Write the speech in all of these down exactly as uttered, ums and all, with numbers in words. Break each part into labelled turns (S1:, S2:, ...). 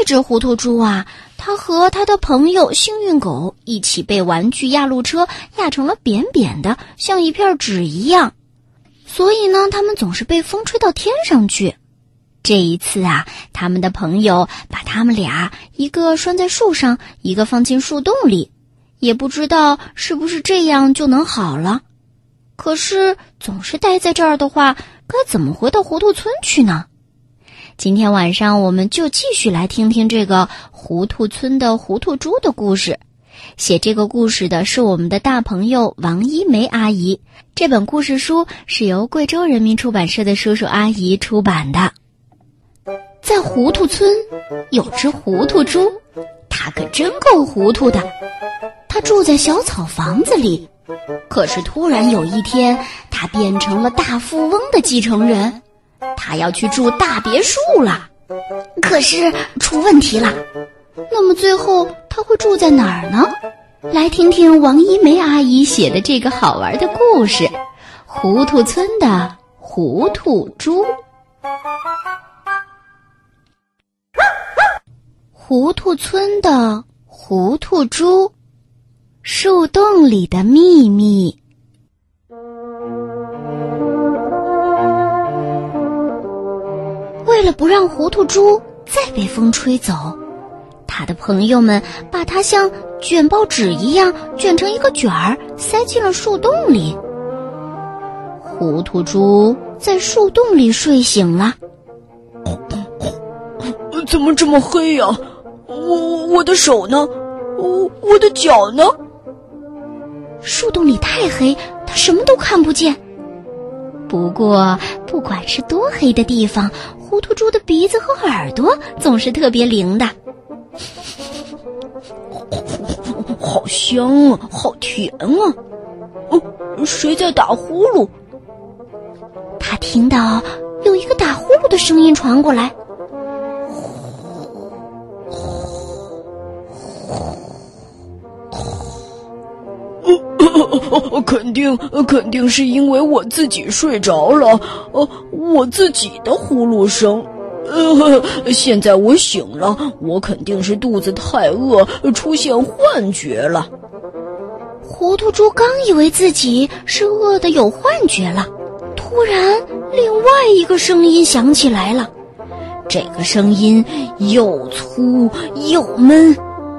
S1: 只糊涂猪啊，他和他的朋友幸运狗一起被玩具压路车压成了扁扁的，像一片纸一样。所以呢，他们总是被风吹到天上去。这一次啊，他们的朋友把他们俩一个拴在树上，一个放进树洞里，也不知道是不是这样就能好了。可是总是待在这儿的话，该怎么回到糊涂村去呢？今天晚上我们就继续来听听这个糊涂村的糊涂猪的故事。写这个故事的是我们的大朋友王一梅阿姨。这本故事书是由贵州人民出版社的叔叔阿姨出版的。在糊涂村有只糊涂猪，它可真够糊涂的。它住在小草房子里，可是突然有一天，它变成了大富翁的继承人，他要去住大别墅了。可是出问题了，那么最后他会住在哪儿呢？来听听王一梅阿姨写的这个好玩的故事《糊涂村的糊涂猪》。糊涂村的糊涂猪，树洞里的秘密。为了不让糊涂猪再被风吹走，他的朋友们把它像卷报纸一样卷成一个卷儿，塞进了树洞里。糊涂猪在树洞里睡醒了。
S2: 怎么这么黑呀、啊？我我的手呢？我我的脚呢？
S1: 树洞里太黑，他什么都看不见。不过不管是多黑的地方，糊涂猪的鼻子和耳朵总是特别灵的。
S2: 好香啊，好甜啊！哦，谁在打呼噜？
S1: 他听到有一个打呼噜的声音传过来。
S2: 肯定肯定是因为我自己睡着了，呃，我自己的呼噜声。呃，现在我醒了，我肯定是肚子太饿，出现幻觉了。
S1: 糊涂猪刚以为自己是饿得有幻觉了，突然另外一个声音响起来了。这个声音又粗又闷。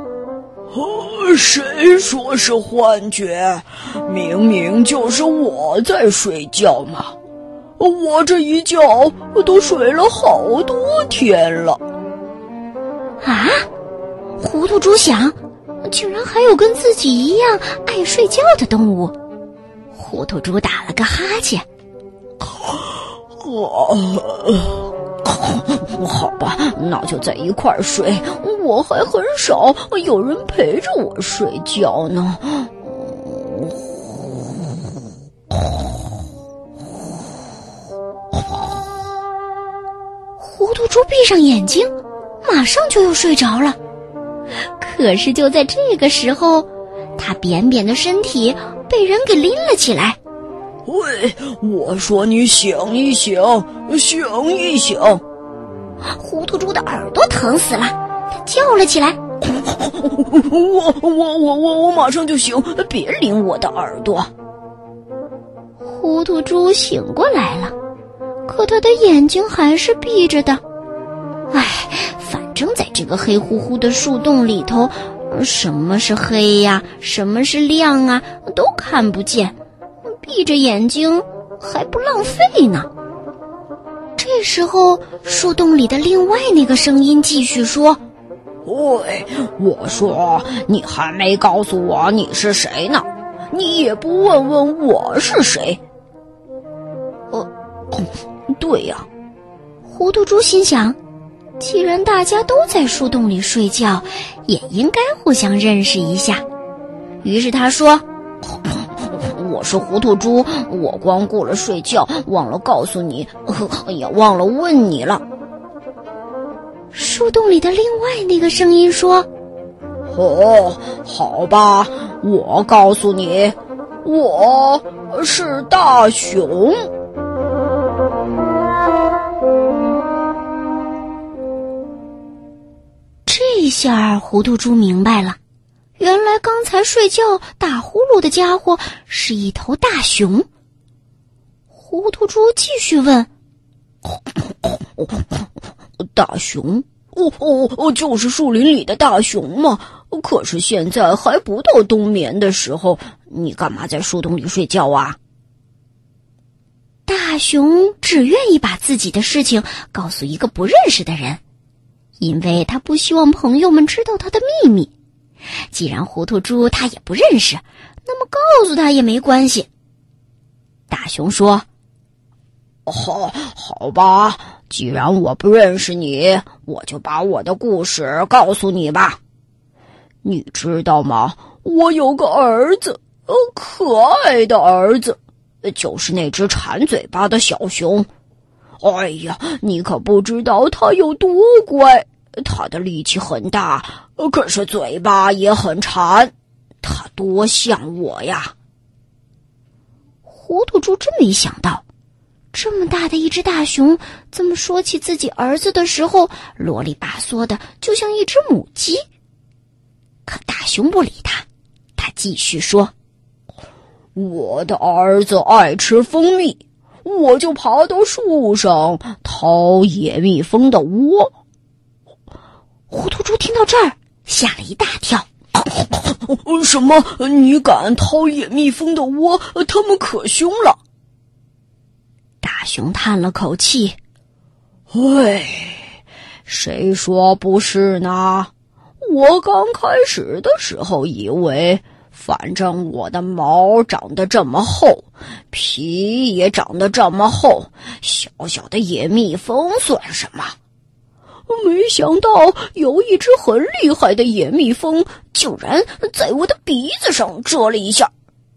S2: 谁说是幻觉？明明就是我在睡觉嘛！我这一觉都睡了好多天了。
S1: 啊！糊涂猪想，竟然还有跟自己一样爱睡觉的动物。糊涂猪打了个哈欠。
S2: 好吧，那就在一块儿睡。我还很少有人陪着我睡觉呢。
S1: 糊涂猪闭上眼睛，马上就又睡着了。可是就在这个时候，他扁扁的身体被人给拎了起来。
S2: 喂，我说你醒一醒，醒一醒！
S1: 糊涂猪的耳朵疼死了，他叫了起来。
S2: 我我我我我马上就醒，别拎我的耳朵。
S1: 糊涂猪醒过来了，可他的眼睛还是闭着的。唉，反正在这个黑乎乎的树洞里头，什么是黑呀，什么是亮啊，都看不见。闭着眼睛还不浪费呢。这时候，树洞里的另外那个声音继续说：
S2: 喂，我说你还没告诉我你是谁呢，你也不问问我是谁。
S1: 呃，
S2: 对呀、啊，
S1: 糊涂猪心想，既然大家都在树洞里睡觉，也应该互相认识一下。于是他说：
S2: 我是糊涂猪，我光顾了睡觉，忘了告诉你，也忘了问你了。
S1: 树洞里的另外那个声音说：
S2: 哦，好吧，我告诉你，我是大熊。
S1: 这下糊涂猪明白了，原来刚才睡觉打呼噜的家伙是一头大熊。糊涂猪继续问：
S2: 大熊？哦哦哦，就是树林里的大熊嘛。可是现在还不到冬眠的时候，你干嘛在树洞里睡觉啊？
S1: 大熊只愿意把自己的事情告诉一个不认识的人，因为他不希望朋友们知道他的秘密。既然糊涂猪他也不认识，那么告诉他也没关系。大熊说：
S2: 好，好吧，既然我不认识你，我就把我的故事告诉你吧。你知道吗？我有个儿子，呃，可爱的儿子，就是那只馋嘴巴的小熊。哎呀，你可不知道他有多乖，他的力气很大，可是嘴巴也很馋，他多像我呀。
S1: 糊涂猪真没想到，这么大的一只大熊，这么说起自己儿子的时候，啰里吧嗦的，就像一只母鸡。可大熊不理他，他继续说：
S2: 我的儿子爱吃蜂蜜，我就爬到树上掏野蜜蜂的窝。
S1: 糊涂猪听到这儿吓了一大跳。
S2: 什么？你敢掏野蜜蜂的窝？他们可凶了。
S1: 大熊叹了口气：
S2: 唉，谁说不是呢？我刚开始的时候以为，反正我的毛长得这么厚，皮也长得这么厚，小小的野蜜蜂算什么？没想到有一只很厉害的野蜜蜂，竟然在我的鼻子上蛰了一下。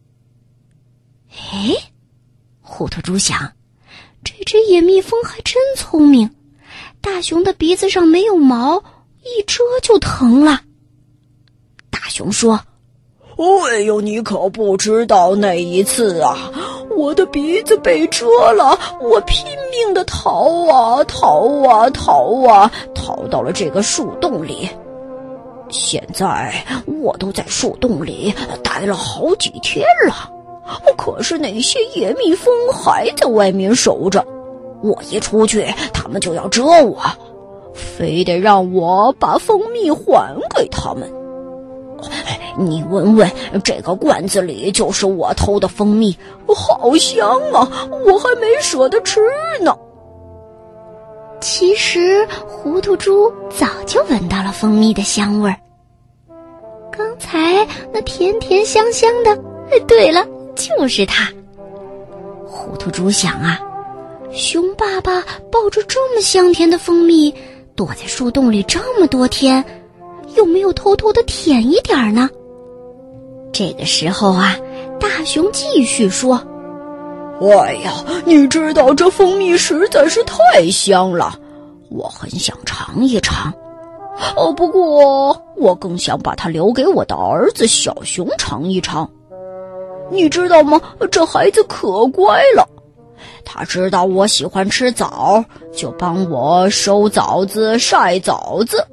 S1: 哎，糊涂猪想，这只野蜜蜂还真聪明，大熊的鼻子上没有毛，一蛰就疼了。大熊说：
S2: 哎呦，你可不知道那一次啊，我的鼻子被蛰了，我拼命地逃啊逃啊逃啊，逃到了这个树洞里。现在我都在树洞里待了好几天了，可是那些野蜜蜂还在外面守着，我一出去，他们就要蛰我，非得让我把蜂蜜还给他们。你闻闻，这个罐子里就是我偷的蜂蜜，好香啊，我还没舍得吃呢。
S1: 其实糊涂猪早就闻到了蜂蜜的香味儿，刚才那甜甜香香的，对了，就是它。糊涂猪想啊，熊爸爸抱着这么香甜的蜂蜜，躲在树洞里这么多天，有没有偷偷的舔一点呢？这个时候啊，大熊继续说：
S2: 哎呀，你知道这蜂蜜实在是太香了，我很想尝一尝。哦，不过我更想把它留给我的儿子小熊尝一尝。你知道吗？这孩子可乖了，他知道我喜欢吃枣，就帮我收枣子、晒枣子。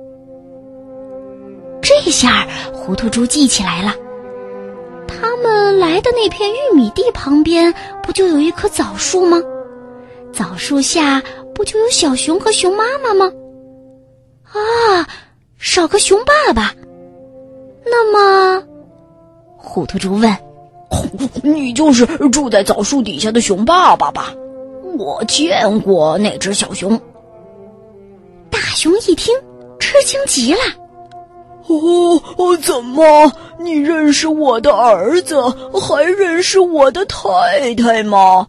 S1: 这下糊涂猪记起来了，他们来的那片玉米地旁边不就有一棵枣树吗？枣树下不就有小熊和熊妈妈吗？啊，少个熊爸爸。那么，糊涂猪问：
S2: 你就是住在枣树底下的熊爸爸吧？我见过那只小熊。
S1: 大熊一听，吃惊极了。
S2: 哦，怎么？你认识我的儿子，还认识我的太太吗？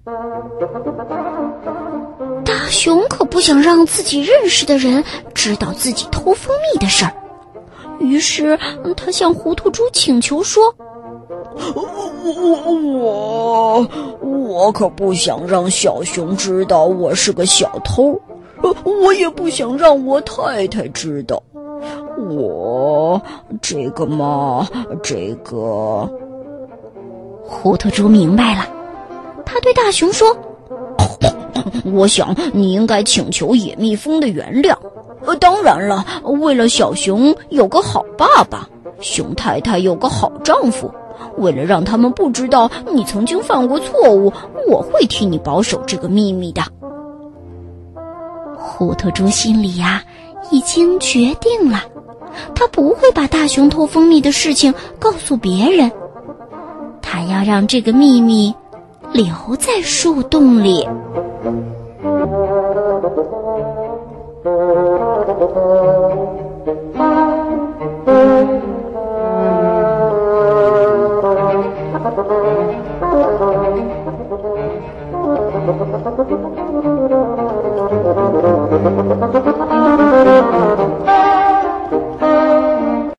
S1: 大熊可不想让自己认识的人知道自己偷蜂蜜的事儿，于是他向糊涂猪请求说：
S2: 我我我可不想让小熊知道我是个小偷，我也不想让我太太知道。我这个嘛，这个……
S1: 糊涂猪明白了，他对大熊说：
S2: 我想你应该请求野蜜蜂的原谅， 呃，当然了，为了小熊有个好爸爸，熊太太有个好丈夫，为了让他们不知道你曾经犯过错误，我会替你保守这个秘密的。
S1: 虎头猪心里呀、啊，已经决定了，他不会把大熊偷蜂蜜的事情告诉别人，他要让这个秘密留在树洞里。